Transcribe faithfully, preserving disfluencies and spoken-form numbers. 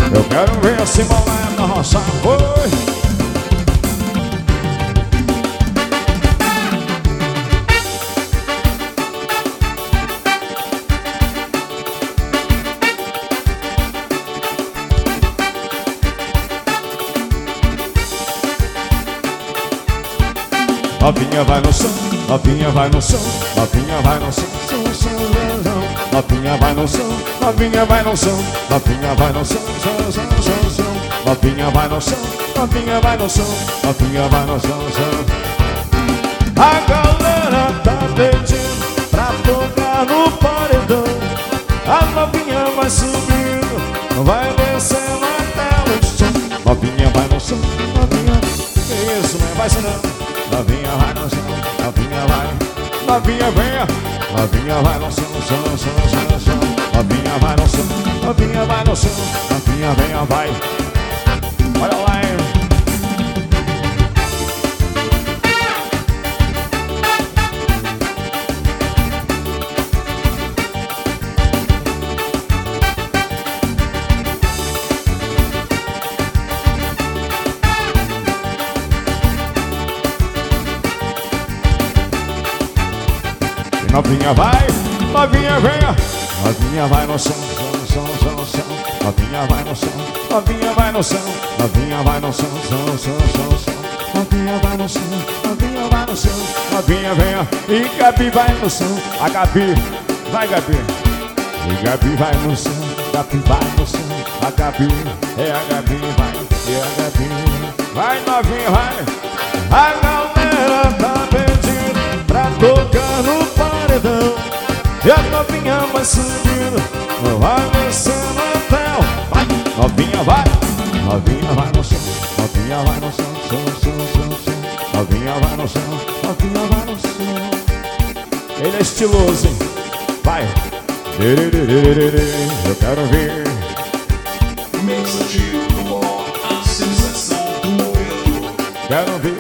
Eu quero ver esse bolé na roça. Foi. Novinha vai no som, novinha vai no som, novinha vai no som, som, som, som. Novinha vai no som, novinha vai no som, novinha vai no som, som, som, som, som. Novinha vai no som, novinha vai no som, novinha vai no som, som. A galera tá pedindo pra tocar no paredão. A novinha vai subindo, vai descendo até o chão. Novinha vai no som, novinha, que isso, né? Vai ensinando. Novinha vai no som, novinha vai, novinha venha, novinha vai no som, som, som, som, som. Novinha vai no som, novinha vai no som, novinha venha, vai. Olha lá, hein? Novinha vai, novinha venha, novinha vai no som, som, som, som, som. Novinha vai no som, novinha vai no som, novinha vai no som, som, som, som, som. Novinha vai no som, novinha vai no som, novinha venha. E Gabi vai no som, a Gabi, vai Gabi. E Gabi vai no som, Gabi vai no som, a Gabi, é a Gabi, vai, é a Gabi. Vai novinha, vai, a galera tá pedindo pra tocar no paredão. E a novinha vai subindo, vai descendo até o... Vai, novinha vai, novinha vai no som, novinha vai no som, som, som, som, som. Novinha vai no som, novinha vai no som. Ele é estiloso, hein? Vai. Eu quero ver. Mensageiro do Ó, a sensação do momento. Quero ver.